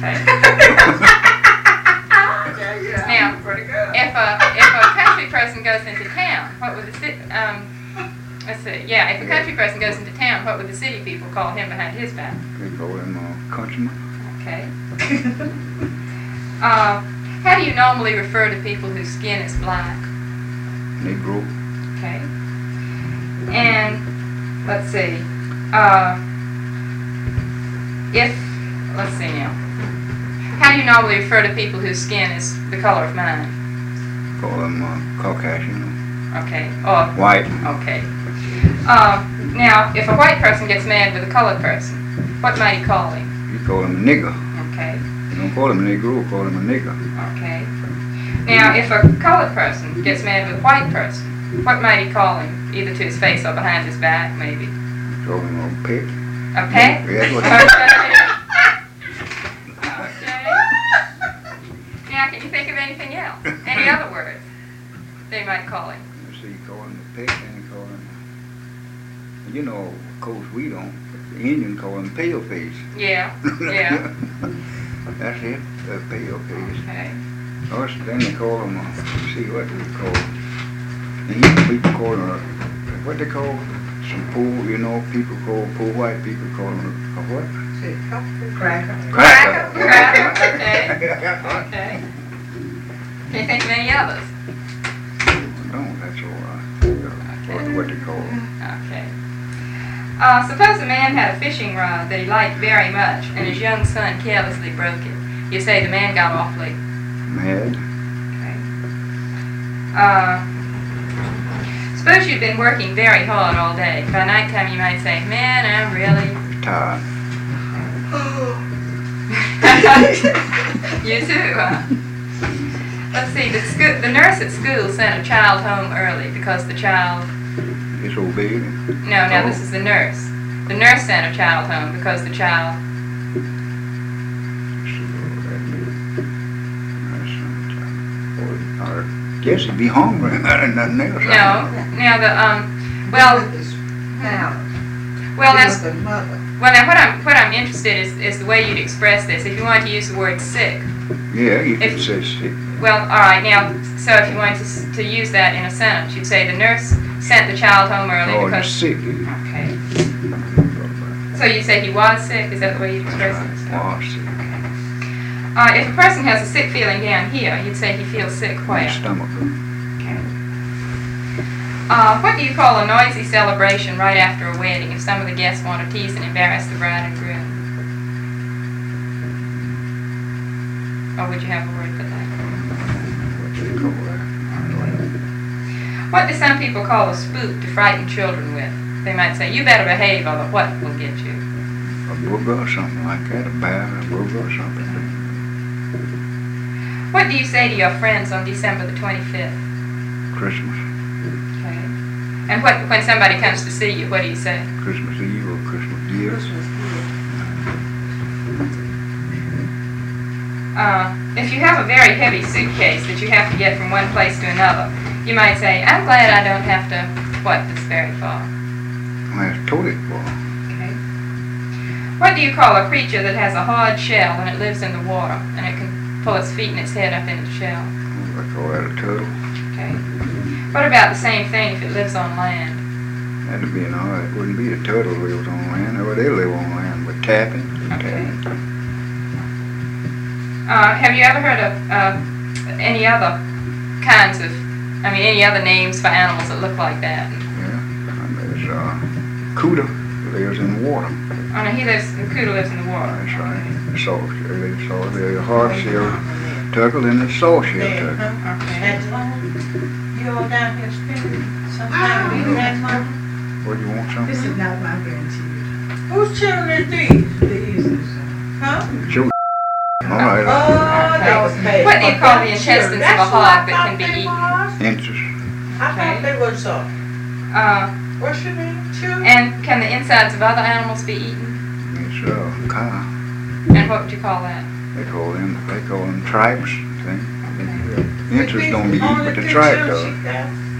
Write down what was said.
Okay. Now, if a country person goes into town, what would the city? Let's see. Yeah, if a country person goes into town, what would the city people call him behind his back? They call him a countryman. Okay. How do you normally refer to people whose skin is black? Negro. Okay. And let's see. Let's see now. How do you normally refer to people whose skin is the color of mine? Call them Caucasian. Okay. Or White. Okay. Now, if a white person gets mad with a colored person, what might he call him? You call him a nigger. Okay. You don't call him a Negro, call him a nigger. Okay. Now, if a colored person gets mad with a white person, what might he call him? Either to his face or behind his back, maybe. Call him a pig. A pet? Yeah, what Okay. Now, can you think of anything else? Any other words they might call him? So you call him a pig and you call him, you know, of course we don't, but the Indian call him pale face. Yeah, yeah. That's it, a pale face. Okay. Or then they call them, see what do they call them? The Indian people call them, what they call some poor, you know, people call, poor white people call them, a what? Cracker. Cracker. Okay. Okay. Can you think of any others? No, that's all right. What they call them. Okay. Suppose a man had a fishing rod that he liked very much, and his young son carelessly broke it. You say the man got awfully Mad. Okay. Suppose you've been working very hard all day. By nighttime you might say, man, I'm really Tired. You too, huh? Let's see, the nurse at school sent a child home early because the child... Disobeyed. No, now this is the nurse. The nurse sent a child home because the child... I guess he'd be hungry. Nothing else. No, now now what I'm interested is the way you'd express this. If you want to use the word sick. Yeah, you could say sick. Well, all right. Now, so if you want to use that in a sentence, you'd say the nurse sent the child home early because he's sick. Okay. So you say he was sick. Is that the way you express it? Was sick. If a person has a sick feeling down here, you'd say he feels sick where? Stomach. Okay. What do you call a noisy celebration right after a wedding if some of the guests want to tease and embarrass the bride and groom? Or would you have a word for that? What do they call that? What do some people call a spook to frighten children with? They might say, you better behave or the what will get you. A booger or something like that. A bear, a booger or something. What do you say to your friends on December the 25th? Christmas. Okay. And when somebody comes to see you, what do you say? Christmas Eve or Christmas Eve. If you have a very heavy suitcase that you have to get from one place to another, you might say, I'm glad I don't have to what this very far. I told it for. Okay. What do you call a creature that has a hard shell and it lives in the water and it can pull its feet and its head up in its shell? I call that a turtle. Okay. What about the same thing if it lives on land? That'd be it wouldn't be a turtle lives on land. Or they live on land with tapping. Okay. Have you ever heard of any other kinds of, any other names for animals that look like that? Yeah. There's Cuda lives in the water. Oh no, the Cuda lives in the water. That's right. The hard-shell turtle and the soft-shell turtle. Okay. You all down here spending some time with that mama? What, you want something? This is not my grandchildren. Whose children are these? These. Huh? Children. All right. Oh, that was paid. What do you call the intestines of a hog that can be eaten? Inches. I thought they were so. What's your name? Children? And can the insides of other animals be eaten? It's a cow. And what would you call that? They call them tribes. See? The inches don't be eaten, but the tribe does.